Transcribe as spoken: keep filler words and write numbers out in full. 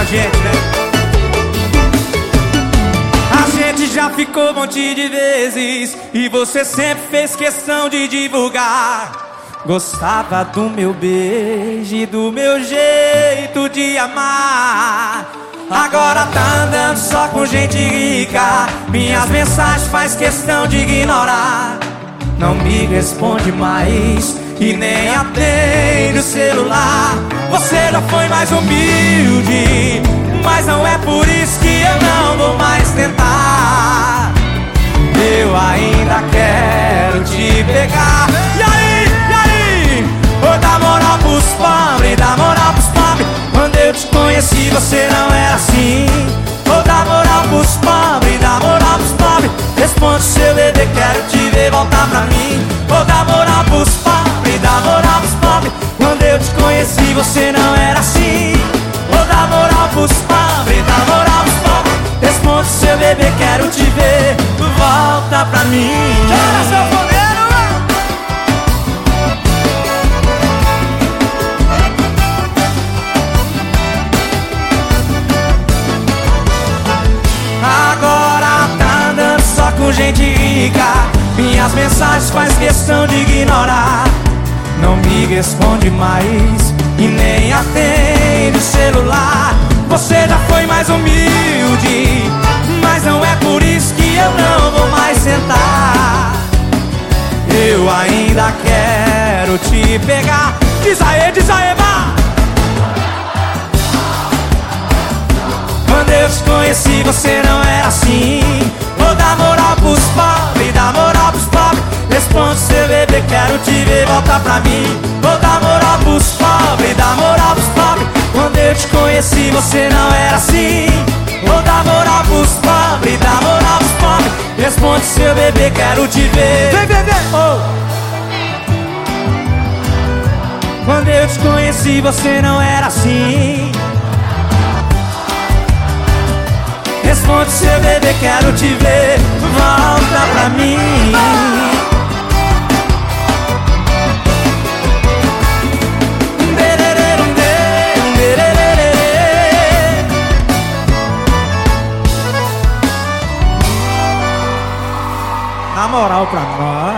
gente, né? A gente já ficou um monte de vezes e você sempre fez questão de divulgar. Gostava do meu beijo e do meu jeito de amar. Agora tá andando só com gente rica, minhas mensagens faz questão de ignorar. Não me responde mais e nem atende o celular. Você já foi mais humilde, mas não é por isso que eu não vou mais tentar. Eu ainda quero te pegar. E aí, e aí? Vou dar moral pros pobres, dar moral pros pobres. Quando eu te conheci você não era assim. Vou dar moral pros pobres, dar moral pros pobres. Responde seu bebê, quero te ver voltar pra mim. Vou dar moral pros pobres, dar moral pros pobres. Quando eu te conheci você não era assim. Vou dar moral pros pobres, dar moral pros pobres. Responde seu bebê, quero te ver volta pra mim. Chora, sanfoneiro! Agora tá andando só com gente rica, minhas mensagens faz questão de ignorar. Não me responde mais e nem atende o celular. Você já foi mais humilde, mas não é por isso que eu não vou mais sentar. Eu ainda quero te pegar. Diz aê, diz aê, vá! Quando eu te conheci você não era assim. Vou dar moral pros pobres, dar moral pros pobres. Responde seu bebê, quero te ver voltar pra mim. Vou dar moral pros pobres, dar moral pros pobres. Quando eu te conheci você não era assim. Vou dar moral pros pobres, dar moral pros pobres. Responde seu bebê, quero te ver. Vem, vem, vem! Oh. Quando eu te conheci você não era assim. Responde seu bebê, quero te ver volta pra mim. Dá moral pra nós.